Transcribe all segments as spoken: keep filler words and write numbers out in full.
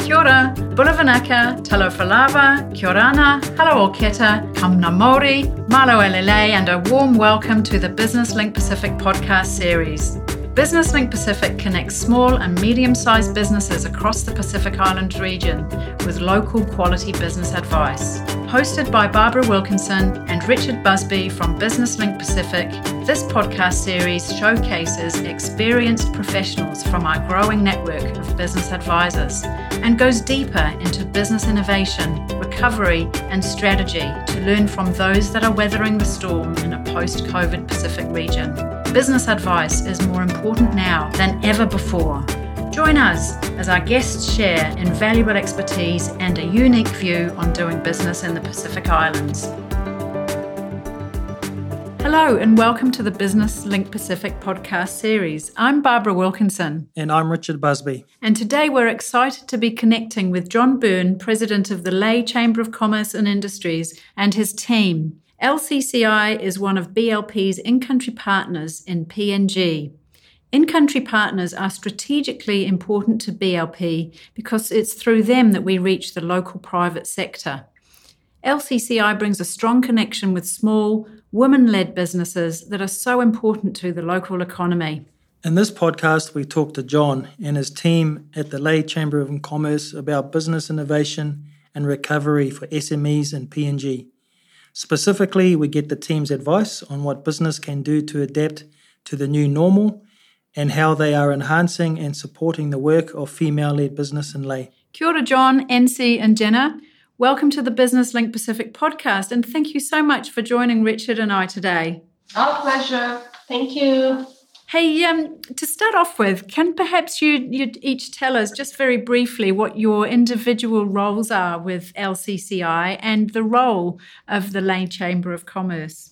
Kia ora, Bulavanaka, Talo Falava, Kia orana, Halo Oketa, Kamna Māori, Malo Elele, and a warm welcome to the Business Link Pacific podcast series. Business Link Pacific connects small and medium-sized businesses across the Pacific Islands region with local quality business advice. Hosted by Barbara Wilkinson and Richard Busby from Business Link Pacific, this podcast series showcases experienced professionals from our growing network of business advisors and goes deeper into business innovation, recovery, and strategy to learn from those that are weathering the storm in a post-COVID Pacific region. Business advice is more important now than ever before. Join us as our guests share invaluable expertise and a unique view on doing business in the Pacific Islands. Hello and welcome to the Business Link Pacific podcast series. I'm Barbara Wilkinson. And I'm Richard Busby. And today we're excited to be connecting with John Byrne, President of the Lae Chamber of Commerce and Industries, and his team. L C C I is one of B L P's in-country partners in P N G. In-country partners are strategically important to B L P because it's through them that we reach the local private sector. L C C I brings a strong connection with small, women-led businesses that are so important to the local economy. In this podcast, we talk to John and his team at the Lae Chamber of Commerce about business innovation and recovery for S M Es in P N G. Specifically, we get the team's advice on what business can do to adapt to the new normal and how they are enhancing and supporting the work of female-led business in Lae. Kia ora, John, N C and Jenna. Welcome to the Business Link Pacific podcast, and thank you so much for joining Richard and I today. Our pleasure. Thank you. Hey, um, to start off with, can perhaps you you each tell us just very briefly what your individual roles are with L C C I and the role of the Lae Chamber of Commerce?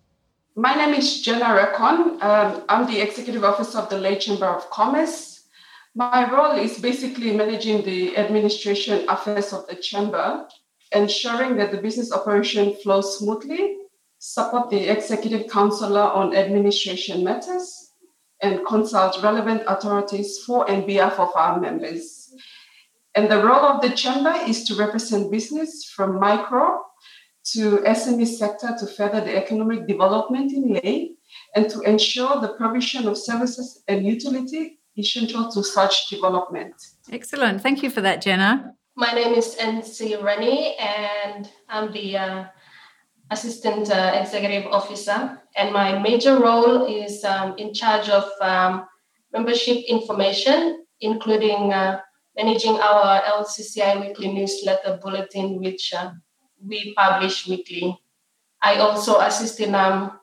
My name is Jenna Rekon. Um, I'm the Executive Officer of the Lae Chamber of Commerce. My role is basically managing the administration affairs of the Chamber, ensuring that the business operation flows smoothly, support the Executive Councillor on administration matters, and consult relevant authorities for and behalf of our members. And the role of the Chamber is to represent business from micro to S M E sector to further the economic development in Lae and to ensure the provision of services and utility essential to such development. Excellent. Thank you for that, Jenna. My name is N C Rani and I'm the uh, Assistant uh, Executive Officer, and my major role is um, in charge of um, membership information, including uh, managing our L C C I weekly newsletter bulletin, which uh, we publish weekly. I also assist in um,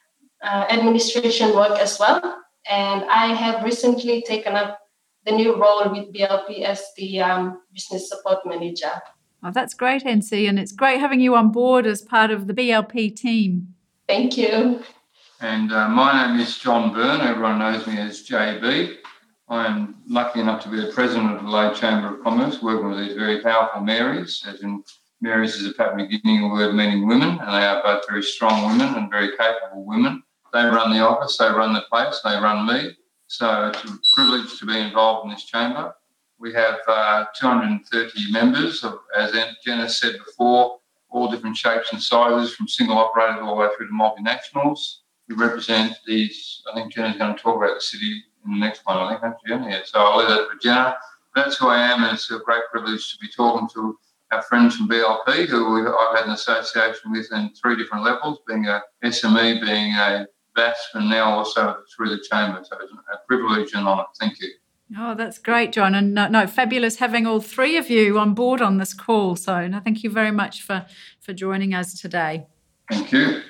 uh, administration work as well, and I have recently taken up the new role with B L P as the um, Business Support Manager. Oh, that's great, N C, and it's great having you on board as part of the B L P team. Thank you. And uh, my name is John Byrne. Everyone knows me as J B. I am lucky enough to be the president of the Lae Chamber of Commerce, working with these very powerful Marys, as in Marys is a Papua New Guinea word meaning women, and they are both very strong women and very capable women. They run the office, they run the place, they run me. So it's a privilege to be involved in this chamber. We have uh, two hundred thirty members, of, as Jenna said before, all different shapes and sizes, from single operators all the way through to multinationals. We represent these, I think Jenna's going to talk about the city in the next one, I think, aren't you, Jenna? Yeah, so I'll leave that for Jenna. That's who I am, and it's a great privilege to be talking to our friends from B L P, who we've, I've had an association with in three different levels, being a S M E, being a V A S P, and now also through the Chamber. So it's a privilege and honour. Thank you. Oh, that's great, John. And no, no, fabulous having all three of you on board on this call. So no, thank you very much for, for joining us today. Thank you.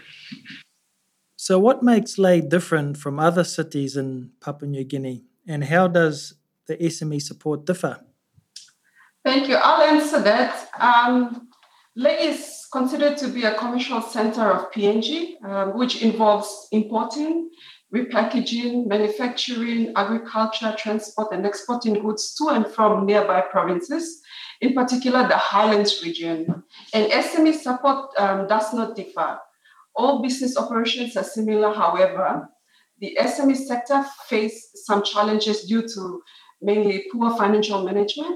So what makes Lae different from other cities in Papua New Guinea, and how does the S M E support differ? Thank you. I'll answer that. Um, Lae is considered to be a commercial center of P N G, um, which involves importing, repackaging, manufacturing, agriculture, transport, and exporting goods to and from nearby provinces, in particular the Highlands region. And S M E support um, does not differ. All business operations are similar, however. The S M E sector faced some challenges due to mainly poor financial management,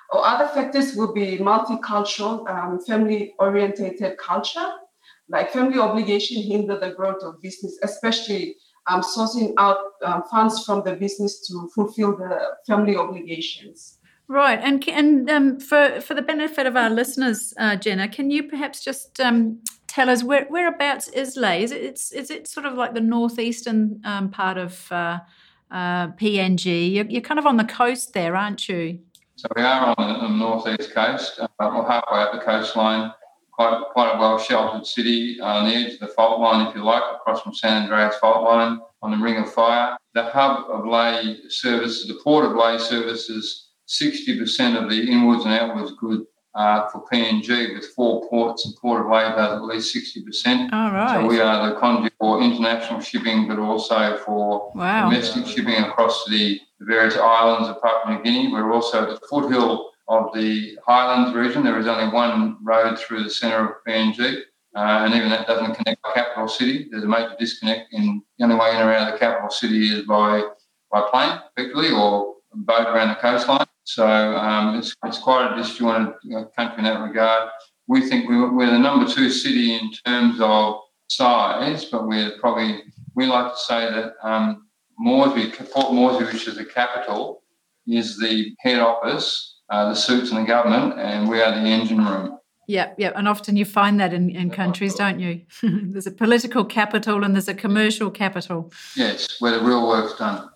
Or other factors will be multicultural, um, family-orientated culture, like family obligation hinder the growth of business, especially um, sourcing out um, funds from the business to fulfill the family obligations. Right, and and um, for for the benefit of our listeners, uh, Jenna, can you perhaps just um, tell us where whereabouts is Lae? Is it it's, is it sort of like the northeastern um, part of uh, uh, P N G? You're, you're kind of on the coast there, aren't you? So we are on the, on the northeast coast, uh, we're halfway up the coastline. Quite, quite a well-sheltered city on the edge of the fault line, if you like, across from San Andreas fault line on the Ring of Fire. The hub of Lae services, the port of Lae services sixty percent of the inwards and outwards good uh, for P N G, with four ports. The Port of Lae does at least sixty percent. All right. So we are the conduit for international shipping, but also for wow. domestic shipping across the various islands of Papua New Guinea. We're also at the foothill of the Highlands region. There is only one road through the centre of P N G, uh, and even that doesn't connect the capital city. There's a major disconnect. In the only way in and around the capital city is by by plane, effectively, or boat around the coastline. So um, it's it's quite a disjointed country in that regard. We think we, we're the number two city in terms of size, but we're probably, we like to say that um, Moresby, Port Moresby, which is the capital, is the head office. Uh, the suits in the government, and we are the engine room. Yeah, yeah, and often you find that in, in countries, don't you? There's a political capital and there's a commercial capital. Yes, where the real work's done.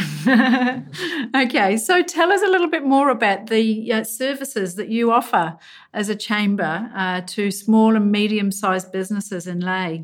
Okay, so tell us a little bit more about the uh, services that you offer as a chamber uh, to small and medium-sized businesses in Lae.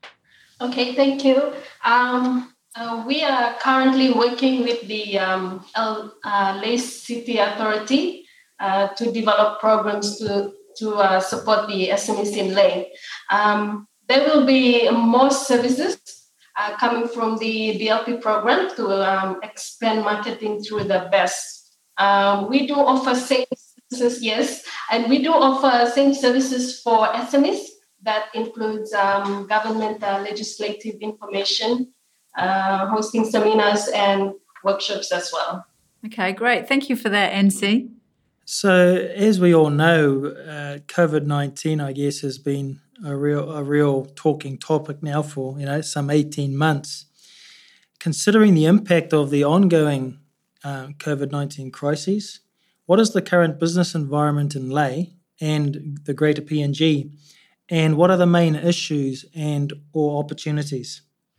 Okay, thank you. Um, Uh, we are currently working with the um, L, uh, Lae City Authority uh, to develop programs to, to uh, support the S M Es in Lae. Um, there will be more services uh, coming from the D L P program to um, expand marketing through the B E S. Uh, we do offer same services, yes, and we do offer same services for S M Es. That includes um, government uh, legislative information, Uh, hosting seminars and workshops as well. Okay, great. Thank you for that, N C. So, as we all know, uh, COVID nineteen, I guess, has been a real a real talking topic now for, you know, some eighteen months. Considering the impact of the ongoing uh, COVID nineteen crises, what is the current business environment in Lae and the greater P N G, and what are the main issues and or opportunities?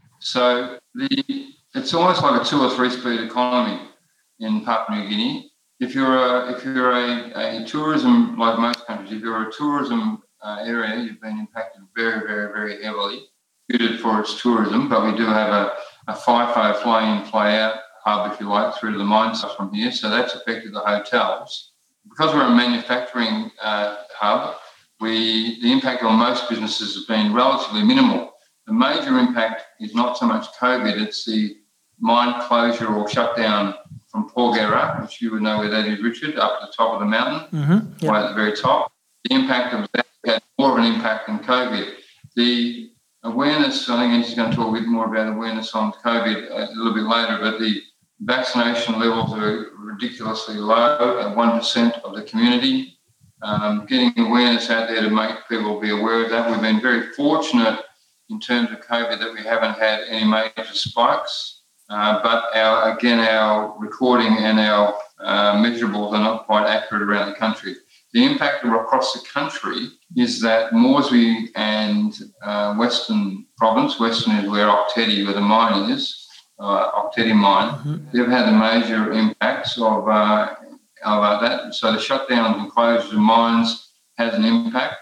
So the it's almost like a two or three speed economy in Papua New Guinea. If you're a if you're a, a tourism, like most countries, if you're a tourism uh, area, you've been impacted very, very, very heavily, suited for its tourism. But we do have a, a FIFO fly in, fly out hub, if you like, through to the mine sites from here. So that's affected the hotels. Because we're a manufacturing uh, hub, we the impact on most businesses has been relatively minimal. The major impact is not so much COVID, it's the mine closure or shutdown from Porgera, which you would know where that is, Richard, up at the top of the mountain, mm-hmm. Yep. right at the very top. The impact of that had more of an impact than COVID. The awareness, I think Angie's going to talk a bit more about awareness on COVID a little bit later, but the vaccination levels are ridiculously low at one percent of the community. Um, getting awareness out there to make people be aware of that. We've been very fortunate in terms of COVID that we haven't had any major spikes, uh, but our again, our recording and our uh, measurables are not quite accurate around the country. The impact across the country is that Moresby and uh, Western Province, Western is where Oktedi, where the mine is, uh, Oktedi mine, mm-hmm. they've had the major impacts of, uh, of uh, that. So the shutdowns and closures of mines has an impact.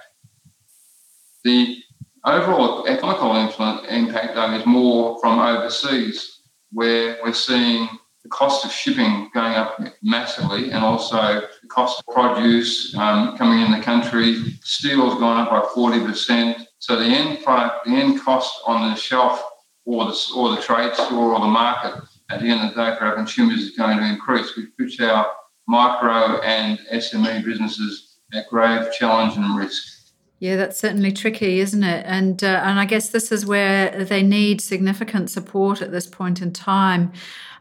The overall economical impact, though, is more from overseas, where we're seeing the cost of shipping going up massively, and also the cost of produce um, coming in the country. Steel's gone up by forty percent. So the end product, the end cost on the shelf or the, or the trade store or the market at the end of the day for our consumers is going to increase, which puts our micro and S M E businesses at grave challenge and risk. Yeah, that's certainly tricky, isn't it? And uh, and I guess this is where they need significant support at this point in time.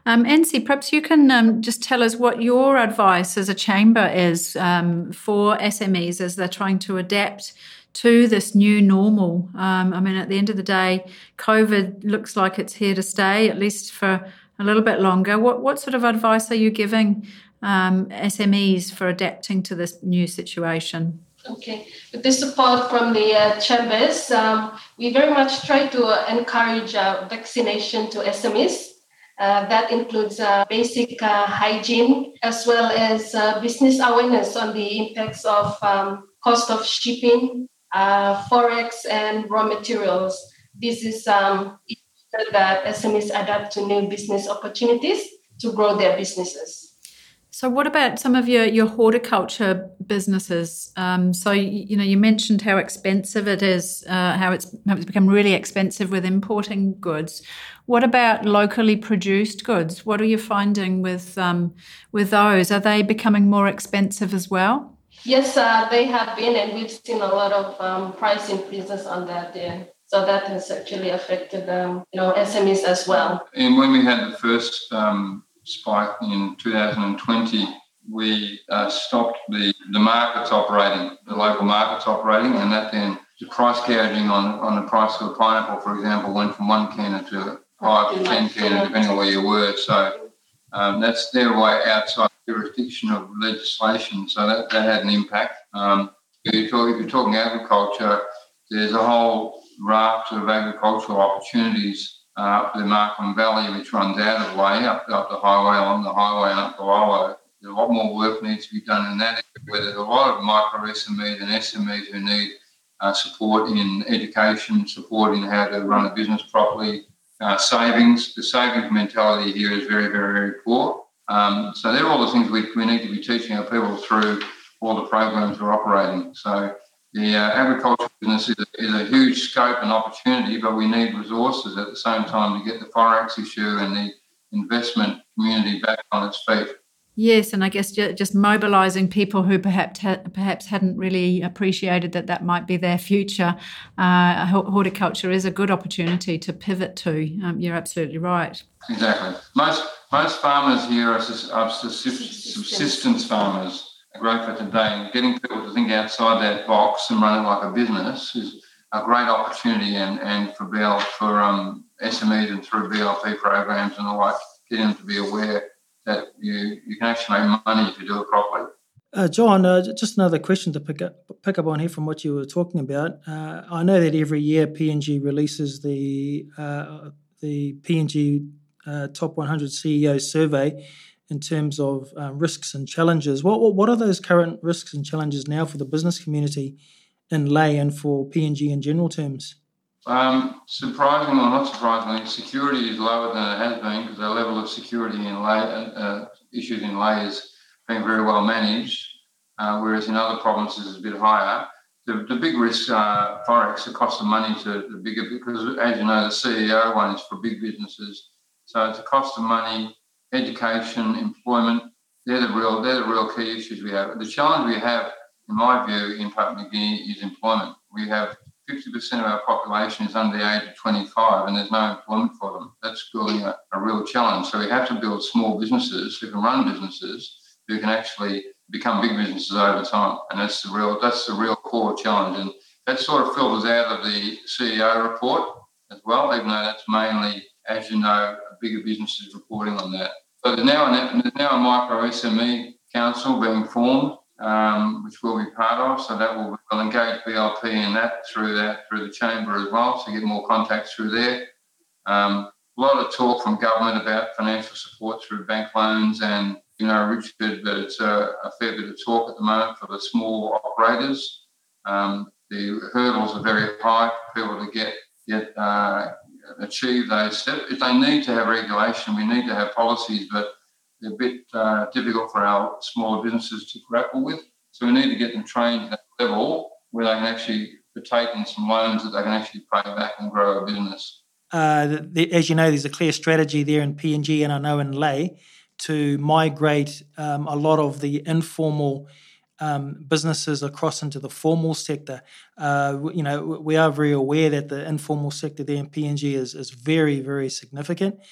Um, Nancy, perhaps you can um, just tell us what your advice as a chamber is um, for S M Es as they're trying to adapt to this new normal. Um, I mean, at the end of the day, COVID looks like it's here to stay, at least for a little bit longer. What what sort of advice are you giving um, S M Es for adapting to this new situation? Okay, with the support from the uh, chambers, um, we very much try to uh, encourage uh, vaccination to S M Es. Uh, that includes uh, basic uh, hygiene as well as uh, business awareness on the impacts of um, cost of shipping, uh, forex, and raw materials. This is um, that S M Es adapt to new business opportunities to grow their businesses. So what about some of your, your horticulture businesses? Um, so, you, you know, you mentioned how expensive it is, uh, how it's, how it's become really expensive with importing goods. What about locally produced goods? What are you finding with um, with those? Are they becoming more expensive as well? Yes, uh, they have been, and we've seen a lot of um, price increases on that there. So that has actually affected um, you know, S M Es as well. And when we had the first um spike in two thousand twenty, we uh, stopped the, the markets operating, the local markets operating, and that then the price gouging on, on the price of a pineapple, for example, went from one canner to five to ten canner, depending on where you were. So um, that's their way outside the jurisdiction of legislation. So that, that had an impact. Um, if, you're talking, if you're talking agriculture, there's a whole raft of agricultural opportunities Uh, up the Markham Valley, which runs out of Lae, up, up the highway, along the highway and up the Wallow. There's a lot more work needs to be done in that area, where there's a lot of micro S M Es and S M Es who need uh, support in education, support in how to run a business properly, uh, savings. The savings mentality here is very, very, very poor. Um, so they're all the things we, we need to be teaching our people through all the programs we're operating. So the uh, agricultural business is a, is a huge scope and opportunity, but we need resources at the same time to get the forex issue and the investment community back on its feet. Yes, and I guess just mobilising people who perhaps ha- perhaps hadn't really appreciated that that might be their future. Uh, horticulture is a good opportunity to pivot to. Um, you're absolutely right. Exactly. Most most farmers here are, are subsistence farmers. Great for today, and getting people to think outside that box and run it like a business is a great opportunity, and, and for B L, for um, S M Es and through B L P programs and the like, getting them to be aware that you, you can actually make money if you do it properly. Uh, John, uh, just another question to pick up pick up on here from what you were talking about. Uh, I know that every year P and G releases the uh, the P and G uh, Top one hundred C E Os survey in terms of uh, risks and challenges. What, what what are those current risks and challenges now for the business community in Lae and for P and G in general terms? Um, surprisingly or not surprisingly, security is lower than it has been, because the level of security in Lae, uh, issues in Lae is being very well managed, uh, whereas in other provinces it's a bit higher. The, the big risks are forex, the cost of money to the bigger, because as you know, the C E O one is for big businesses. So it's a cost of money, education, employment. They're the real, they're the real key issues we have. The challenge we have, in my view, in Papua New Guinea is employment. We have fifty percent of our population is under the age of twenty-five, and there's no employment for them. That's building a, a real challenge. So we have to build small businesses who can run businesses, who can actually become big businesses over time. And that's the real, that's the real core challenge. And that sort of filters out of the C E O report as well, even though that's mainly, as you know, bigger businesses reporting on that. So there's now, an, there's now a micro S M E council being formed, um, which we'll be part of. So that will we'll engage B L P in that through that through the chamber as well, so get more contacts through there. Um, a lot of talk from government about financial support through bank loans, and you know, Richard, but it's a, a fair bit of talk at the moment for the small operators. Um, the hurdles are very high for people to get get uh, achieve those steps. If they need to have regulation, we need to have policies, but they're a bit uh, difficult for our smaller businesses to grapple with. So we need to get them trained at that level where they can actually partake in some loans that they can actually pay back and grow a business. Uh, the, the, as you know, there's a clear strategy there in P and G, and I know in Lae, to migrate um, a lot of the informal um, businesses across into the formal sector. Uh, you know, we are very aware that the informal sector there in P and G is, is very, very significant.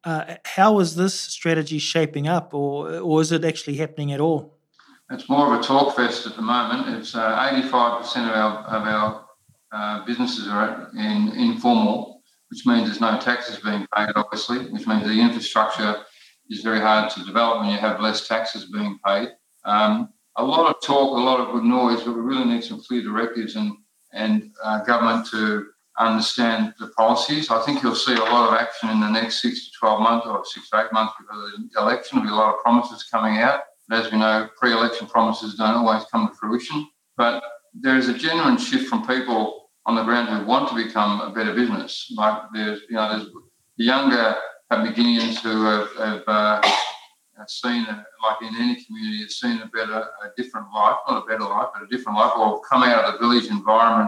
Uh, how is this strategy shaping up, or or is it actually happening at all? It's more of a talk fest at the moment. It's uh, eighty-five percent of our of our uh, businesses are in informal, which means there's no taxes being paid, obviously, which means the infrastructure is very hard to develop when you have less taxes being paid. Um, a lot of talk, a lot of good noise, but we really need some clear directives and and uh, government to understand the policies. I think you'll see a lot of action in the next six to twelve months or six to eight months because of the election. There'll be a lot of promises coming out. As we know, pre-election promises don't always come to fruition. But there is a genuine shift from people on the ground who want to become a better business. Like there's, you know, there's the younger Papua-New-Guineans who have, have uh, seen, a, like in any community, have seen a better, a different life, not a better life, but a different life, or come out of the village environment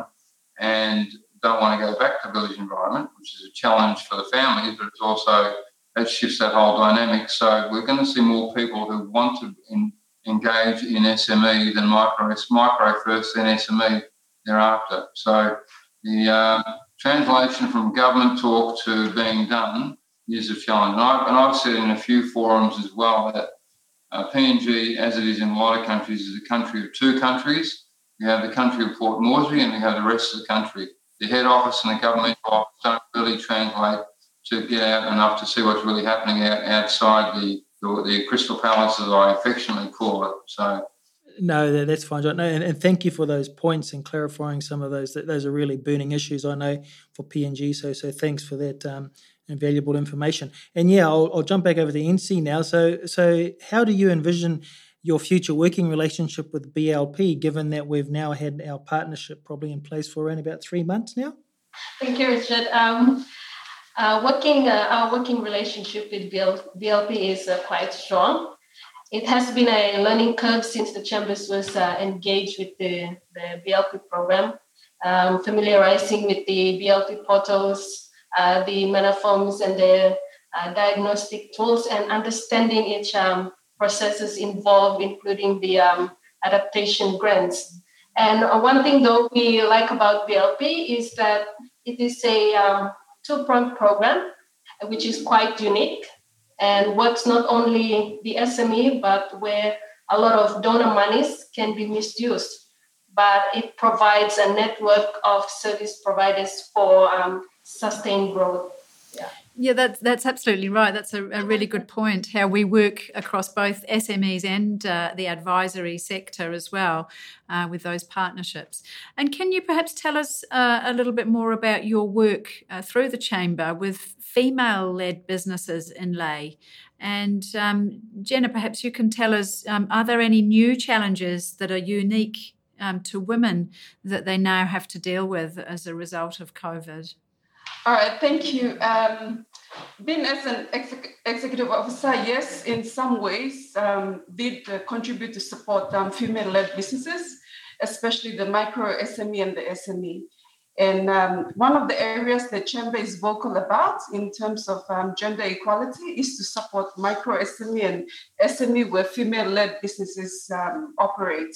and don't want to go back to village environment, which is a challenge for the families, but it's also, it shifts that whole dynamic. So we're going to see more people who want to in, engage in S M E than micro. It's micro first, then S M E thereafter. So the uh, translation from government talk to being done is a challenge. And I've, and I've said in a few forums as well that uh, P N G, as it is in a lot of countries, is a country of two countries. You have the country of Port Moresby and you have the rest of the country. The head office and the government office don't really translate to get out enough to see what's really happening out, outside the, the the Crystal Palace, as I affectionately call it. So, no, that's fine, John. No, and, and thank you for those points and clarifying some of those. Those are really burning issues, I know, for P N G. So, so thanks for that um, invaluable information. And yeah, I'll, I'll jump back over to N C now. So, so how do you envision your future working relationship with B L P, given that we've now had our partnership probably in place for around about three months now? Thank you, Richard. Um, uh, working, uh, our working relationship with B L P is uh, quite strong. It has been a learning curve since the Chambers was uh, engaged with the, the B L P program, um, familiarizing with the B L P portals, uh, the Manaforms and the uh, diagnostic tools, and understanding each um, processes involved, including the um, adaptation grants. And uh, one thing, though, we like about B L P is that it is a um, two-pronged program, which is quite unique and works not only the S M E, but where a lot of donor monies can be misused. But it provides a network of service providers for um, sustained growth. Yeah. Yeah, that's that's absolutely right. That's a, a really good point, how we work across both S M Es and uh, the advisory sector as well uh, with those partnerships. And can you perhaps tell us uh, a little bit more about your work uh, through the Chamber with female-led businesses in lay? And um, Jenna, perhaps you can tell us, um, are there any new challenges that are unique um, to women that they now have to deal with as a result of COVID? All right, thank you. Um, being as an exec- executive officer, yes, in some ways, um, did uh, contribute to support um, female-led businesses, especially the micro S M E and the S M E. And um, one of the areas the Chamber is vocal about in terms of um, gender equality is to support micro S M E and S M E where female-led businesses um, operate.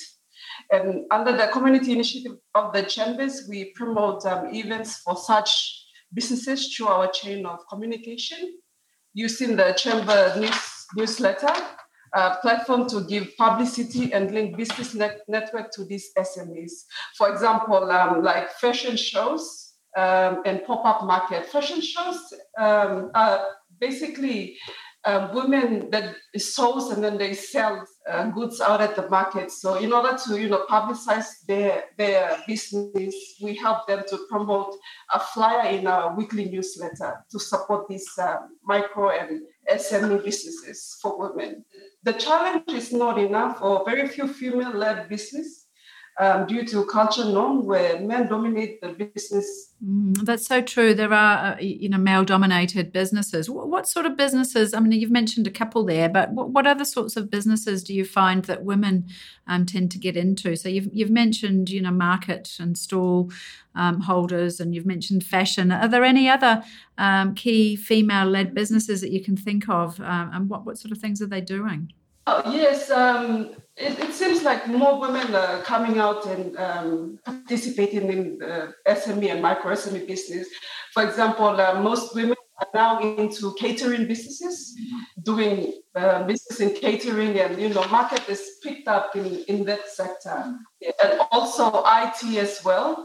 And under the community initiative of the Chambers, we promote um, events for such businesses through our chain of communication, using the Chamber news, newsletter uh, platform to give publicity and link business net, network to these S M Es. For example, um, like fashion shows um, and pop-up market. Fashion shows um, are basically um, women that sews and then they sell uh, goods out at the market. So in order to, you know, publicize their, their business, we help them to promote a flyer in our weekly newsletter to support these um, micro and S M E businesses for women. The challenge is not enough or very few female-led business um, due to culture norm where men dominate the business. Mm, that's so true. There are, uh, you know, male-dominated businesses. What, what sort of businesses? I mean, you've mentioned a couple there, but what, what other sorts of businesses do you find that women um, tend to get into? So you've you've mentioned, you know, market and stall um, holders, and you've mentioned fashion. Are there any other um, key female-led businesses that you can think of, um, and what what sort of things are they doing? Oh, yes, um, it, it seems like more women are coming out and um, participating in the S M E and micro S M E business. For example, uh, most women are now into catering businesses, doing uh, business in catering, and, you know, market is picked up in, in that sector. And also I T as well.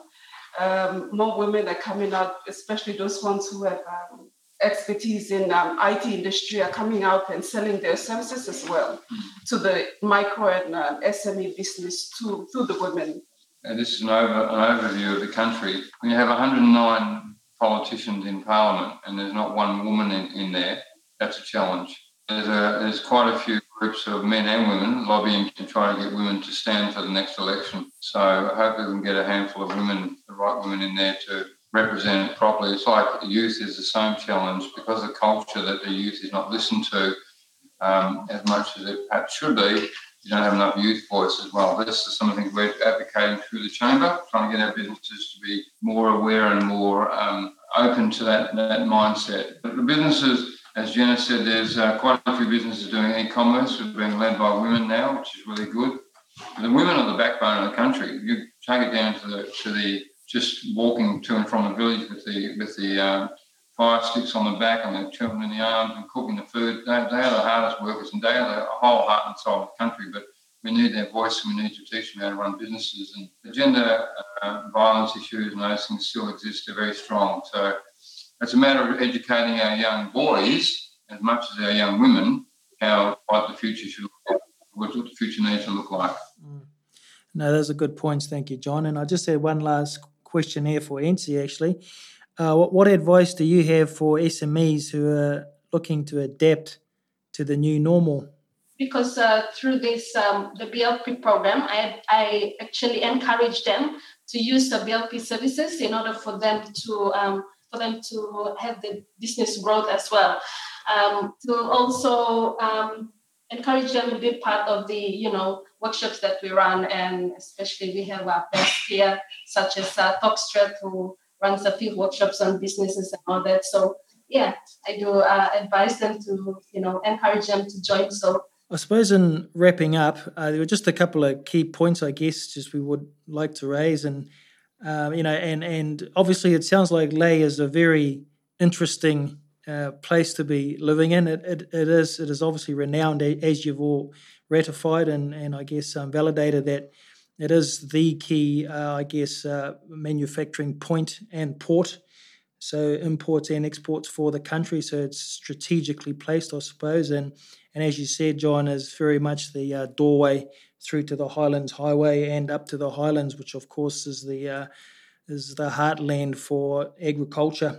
Um, more women are coming out, especially those ones who have um, expertise in um, I T industry are coming out and selling their services as well to the micro and um, S M E business to, to the women. And this is an, over, an overview of the country. When you have one hundred nine politicians in Parliament and there's not one woman in, in there, that's a challenge. There's, a, there's quite a few groups of men and women lobbying to try to get women to stand for the next election. So hopefully we can get a handful of women, the right women in there to represent it properly. It's like youth is the same challenge because the culture that the youth is not listened to um, as much as it perhaps should be. You don't have enough youth voice as well. This is some of the things we're advocating through the Chamber, trying to get our businesses to be more aware and more um, open to that, that mindset. But the businesses, as Jenna said, there's uh, quite a few businesses doing e-commerce, which are being led by women now, which is really good. The women are the backbone of the country. You take it down to the to the just walking to and from the village with the with the um, fire sticks on the back and the children in the arms and cooking the food. They, they are the hardest workers and they are the whole heart and soul of the country. But we need their voice and we need to teach them how to run businesses. And the gender uh, violence issues and those things still exist. They're very strong. So it's a matter of educating our young boys as much as our young women how what the future should look like, what the future needs to look like. Mm. No, those are good points. Thank you, John. And I just had one last question here for Nancy, actually. Uh, what, what advice do you have for S M Es who are looking to adapt to the new normal? Because uh, through this, um, the B L P program, I, I actually encourage them to use the B L P services in order for them to um, for them to have the business growth as well. Um, to also um, encourage them to be part of the, you know, workshops that we run, and especially we have our best here, such as uh, Topstrat, who runs a few workshops on businesses and all that. So, yeah, I do uh, advise them to, you know, encourage them to join. So, I suppose in wrapping up, uh, there were just a couple of key points, I guess, just we would like to raise. And, um, you know, and, and obviously it sounds like Lae is a very interesting uh, place to be living in. It, it, it is it is obviously renowned, as you've all ratified and, and I guess um, validated, that it is the key, uh, I guess, uh, manufacturing point and port. So imports and exports for the country. So it's strategically placed, I suppose. And and as you said, John, is very much the uh, doorway through to the Highlands Highway and up to the Highlands, which of course is the uh, is the heartland for agriculture.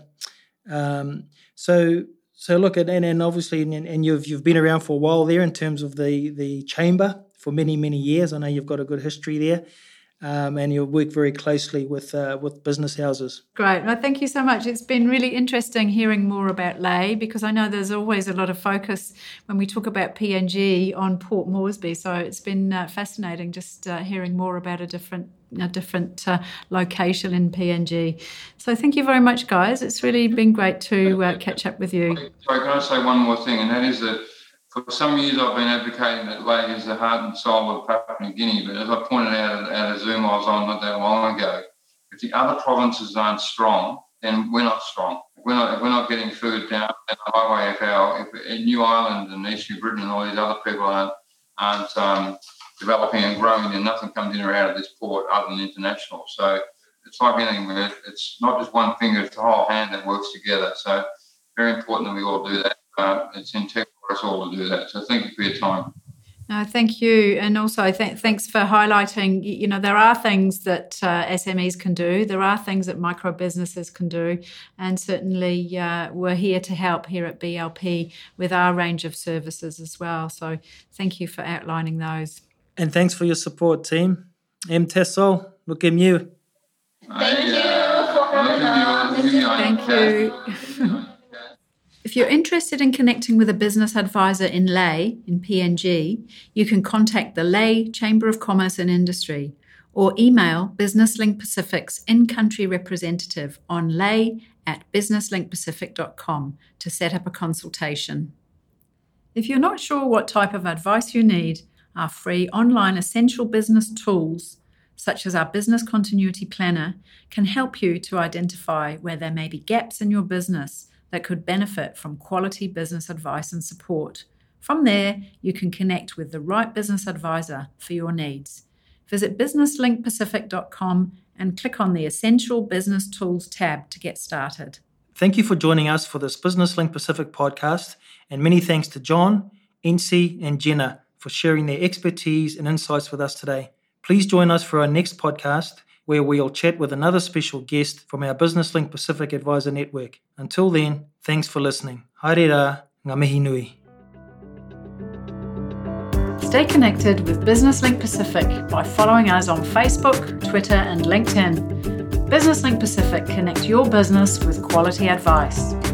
Um, so so look at and, and obviously and, and you've you've been around for a while there in terms of the the chamber for many many years. I know you've got a good history there. Um, and you'll work very closely with uh, with business houses. Great. Well, thank you so much. It's been really interesting hearing more about Lae, because I know there's always a lot of focus when we talk about P N G on Port Moresby. So it's been uh, fascinating just uh, hearing more about a different a different uh, location in P N G. So thank you very much, guys. It's really been great to uh, catch up with you. Sorry, can I say one more thing? And that is that for some years I've been advocating that Lae is the heart and soul of Papua New Guinea, but as I pointed out at a Zoom I was on not that long ago, if the other provinces aren't strong, then we're not strong. If we're not, if we're not getting food down the highway, if, our, if New Ireland and East New Britain and all these other people aren't, aren't um, developing and growing, then nothing comes in or out of this port other than international. So it's like anything, where it's not just one finger, it's the whole hand that works together. So very important that we all do that. Uh, it's integral for us all to do that. So thank you for your time. No, thank you. And also th- thanks for highlighting, you know, there are things that uh, S M Es can do. There are things that micro businesses can do. And certainly uh, we're here to help here at B L P with our range of services as well. So thank you for outlining those. And thanks for your support, team. M. Tessol, look at you. Thank you for having us. Thank you. If you're interested in connecting with a business advisor in Lae, in P N G, you can contact the Lae Chamber of Commerce and Industry or email BusinessLink Pacific's in-country representative on lae at business link pacific dot com to set up a consultation. If you're not sure what type of advice you need, our free online essential business tools, such as our Business Continuity Planner, can help you to identify where there may be gaps in your business that could benefit from quality business advice and support. From there, you can connect with the right business advisor for your needs. Visit business link pacific dot com and click on the Essential Business Tools tab to get started. Thank you for joining us for this Business Link Pacific podcast, and many thanks to John, N C, and Jenna for sharing their expertise and insights with us today. Please join us for our next podcast, where we'll chat with another special guest from our Business Link Pacific Advisor Network. Until then, thanks for listening. Haere rā, ngā mihi nui. Stay connected with Business Link Pacific by following us on Facebook, Twitter, and LinkedIn. Business Link Pacific connects your business with quality advice.